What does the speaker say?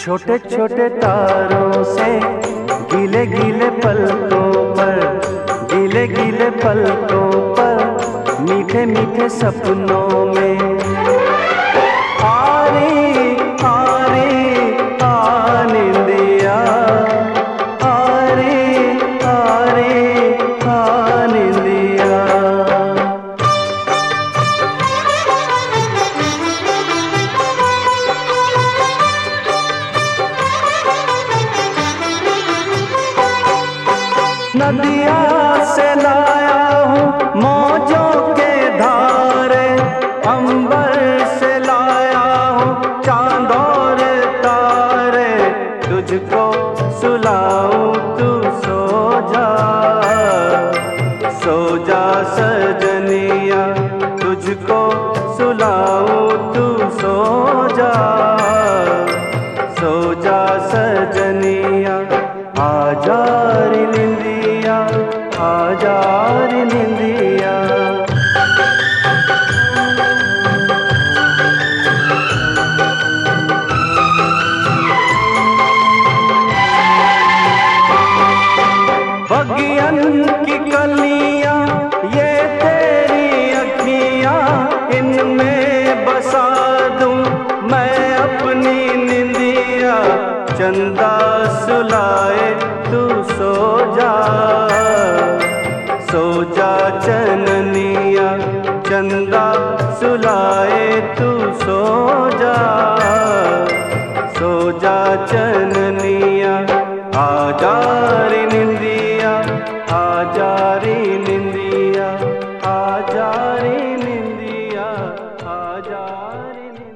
छोटे छोटे तारों से गीले गीले पलकों पर, गीले गीले पलकों पर, मीठे मीठे सपनों में आ रे निंदिया, आ रे निंदिया। नदिया से लाया हूँ मौजों के धारे, अंबर से लाया हूँ चांद और तारे, तुझको सुलाऊं तू सो जा, सो जा सजनिया, तुझको सुलाऊं तू सो जा, सो जा सजनिया। आजा रे निंदिया, आजा रे निंदिया। बगियन की कलियां ये तेरी अखियां, इनमें बसा दूं मैं अपनी निंदिया। चंदा सुलाए तू सो जा, सो जा चननिया, चंदा सुलाए तू सो जा, सो जा चननिया। आजा रे निंदिया, आजा रे निंदिया, आजा रे निंदिया, आजा रे निंदिया।